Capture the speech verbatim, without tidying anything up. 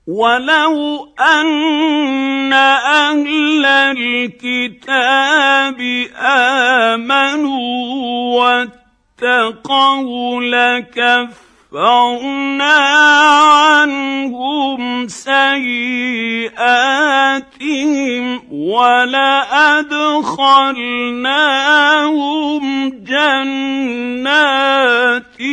وَلَوْ أَنَّ أَهْلَ الْكِتَابِ آمَنُوا وَاتَّقَوْا لَكَفَّرْنَا عَنْهُمْ سَيِّئَاتِهِمْ وَلَأَدْخَلْنَاهُمْ جَنَّاتِ